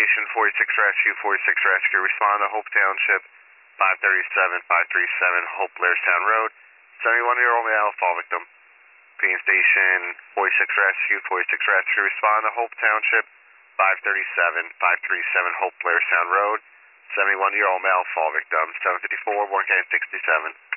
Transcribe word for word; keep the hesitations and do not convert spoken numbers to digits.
Station, forty-six Rescue, forty-six Rescue. Respond to Hope Township, five thirty-seven, five thirty-seven, Hope Blairstown Road. seventy-one-year-old male, fall victim. Payne Station, forty-six Rescue, forty-six Rescue. Respond to Hope Township, five thirty-seven, five thirty-seven, Hope Blairstown Road. seventy-one-year-old male, fall victim. seven fifty-four, Warren County sixty-seven.